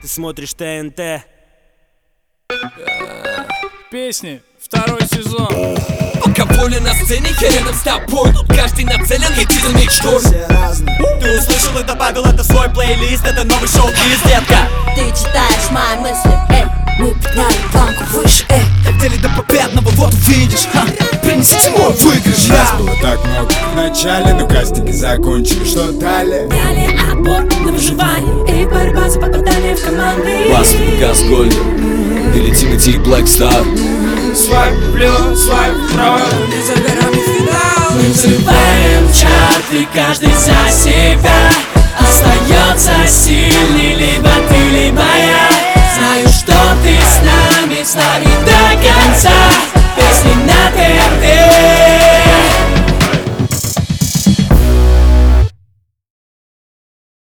смотришь ТНТ. Песни, второй сезон. Пока воля на сцене, я рядом с тобой. Каждый нацелен, летит за мечтой. Ты услышал и добавил это в свой плейлист. Это новый шоу-биз, детка. Ты читаешь мои мысли, мы подняли планку выше, Хотели до победного, вот увидишь. Принесите мой выигрыш. Нас было так много в начале, но кастинги закончили, что далее? далее отбор на выживание и борьба за попадание в команды. Бас, газ, Гольдер или Тимати Блэк Стар. Свайп влево, свайп вправо. И за горами финал. Мы взрываем чарты, каждый за себя. Остается сильный лидер.